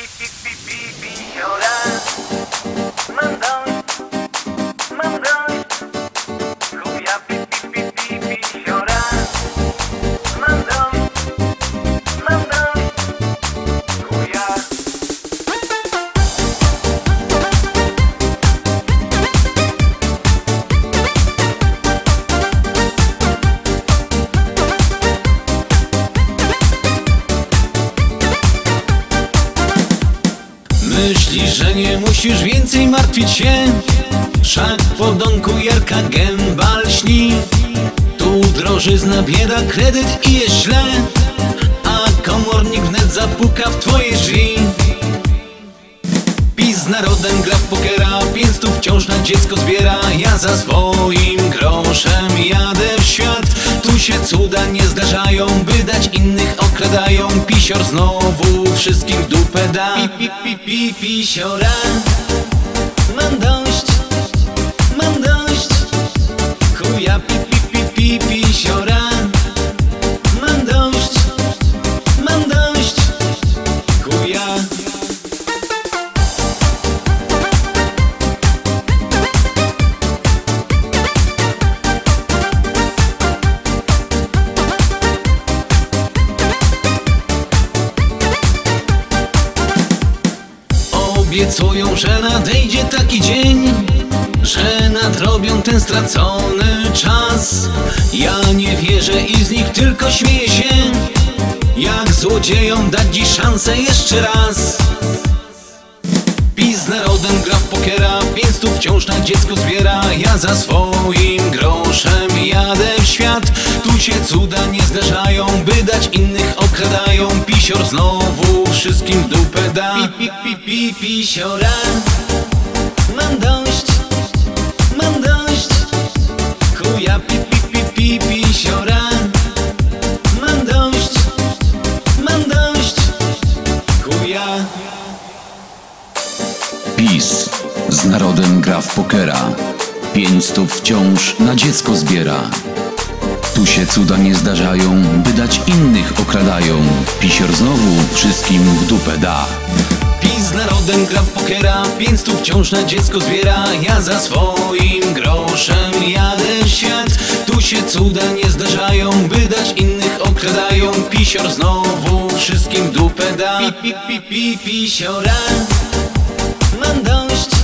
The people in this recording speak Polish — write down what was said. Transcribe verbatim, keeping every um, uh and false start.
pi, pi, pi, pisiora. Mam dość, mam dość. Chuja pi, pi, pi, pi, pisiora. Mam dość, mam dość. Chuja. Myślisz, że nie musisz więcej martwić się? Wszak po domku Jarka gęba lśni. Tu drożyzna, bieda, kredyt i jest źle, a komornik wnet zapuka w twoje drzwi. PiS z narodem gra w pokera, pięćstów wciąż na dziecko zbiera. Ja za swoim groszem jadę w świat. Tu się cuda nie zdarzają, by dać innych okradają. Pisior znowu wszystkim w dupę da. Pi, pi, pi, pi, pisiora. Mam dość, mam dość. Chuja pi, pi, pi, pi, pisiora. Mam dość, mam dość. Chuja. Obiecują, że nadejdzie taki dzień, że nadrobią ten stracony czas. Ja nie wierzę i z nich tylko śmieję się. Jak złodziejom dać dziś szansę jeszcze raz? PiS z narodem gra w pokera, pięćstów wciąż na dziecko zbiera. Ja za swoim groszem jadę w świat. Tu się cuda nie zdarzają, by dać innych okradają. Pisior znowu wszystkim w dupę da. Pi, pi, pi, pi, pisiora. Mam dość, mam dość. Chuja pi, pi, pi, pi, pisiora. Mam dość, mam dość. Chuja. PiS z narodem gra w pokera, pięćstów wciąż na dziecko zbiera. Tu się cuda nie zdarzają, by dać innych okradają. Pisior znowu wszystkim w dupę da. PiS z narodem gra w pokera, pięćstów wciąż na dziecko zbiera. Ja za swoim groszem jadę w świat. Tu się cuda nie zdarzają, by dać innych okradają. Pisior znowu wszystkim w dupę da. Pi, pi, pi, pi, pisiora. Mam dość,